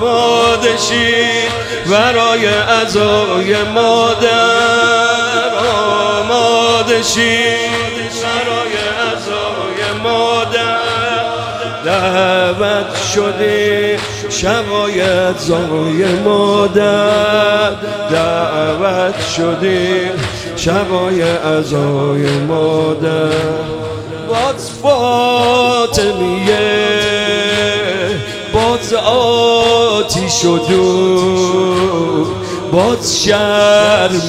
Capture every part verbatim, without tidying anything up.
آماده شید برای عزای مادر، آماده شید برای عزای مادر. دعوت شدی شبای عزای مادر، دعوت شدی شبای عزای مادر. باز فاطمیه باز آتیش و دود، باز شرم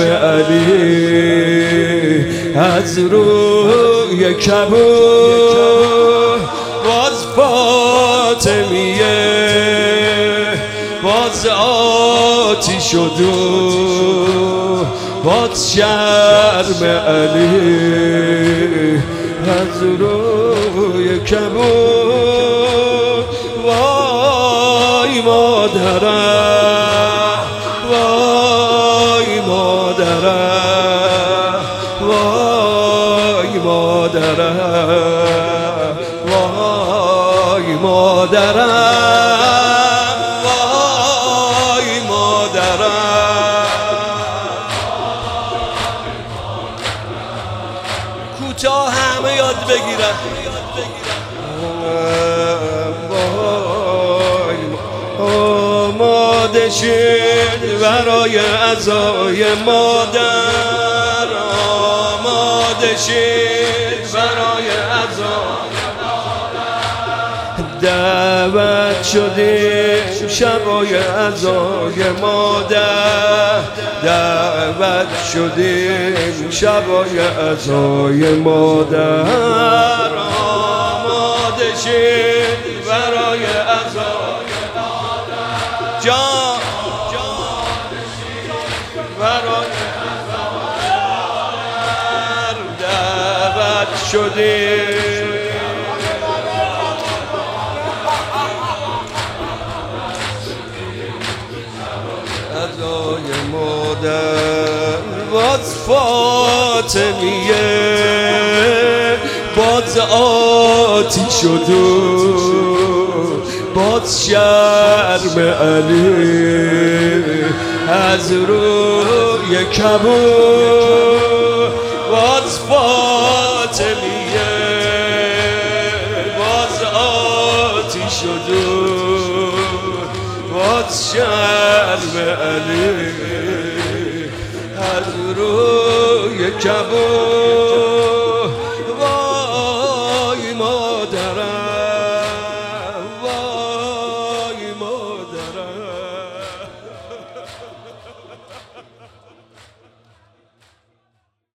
علی از روی کبود. باز فاطمیه باز آتیش و دود، باز شرم علی از روی کبود. وای مادرم، وای مادرم، وای مادرم، وای مادرم، وای مادرم. کوتاه همه یاد بگیرن. آماده شید برای عزای مادر، آماده شید برای عزای مادر. دعوت شدیم شبای عزای مادر، دعوت شدیم شبای عزای مادر. آماده شید برای عزای جان برای عزای دعوت شدیم. عزای مادر باز فاطمیه باز آتیش و دود، باز شرم علی از روی کبود. باز فاطمیه باز آتیش و دود، باز شرم علی از روی کبود.